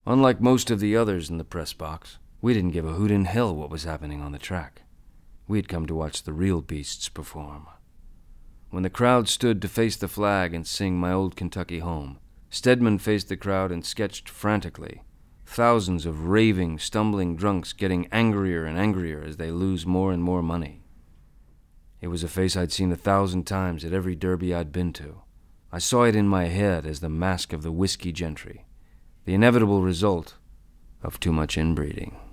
Unlike most of the others in the press box, we didn't give a hoot in hell what was happening on the track. We had come to watch the real beasts perform. When the crowd stood to face the flag and sing My Old Kentucky Home, Stedman faced the crowd and sketched frantically. Thousands of raving, stumbling drunks getting angrier and angrier as they lose more and more money. It was a face I'd seen 1,000 times at every derby I'd been to. I saw it in my head as the mask of the whiskey gentry, the inevitable result of too much inbreeding.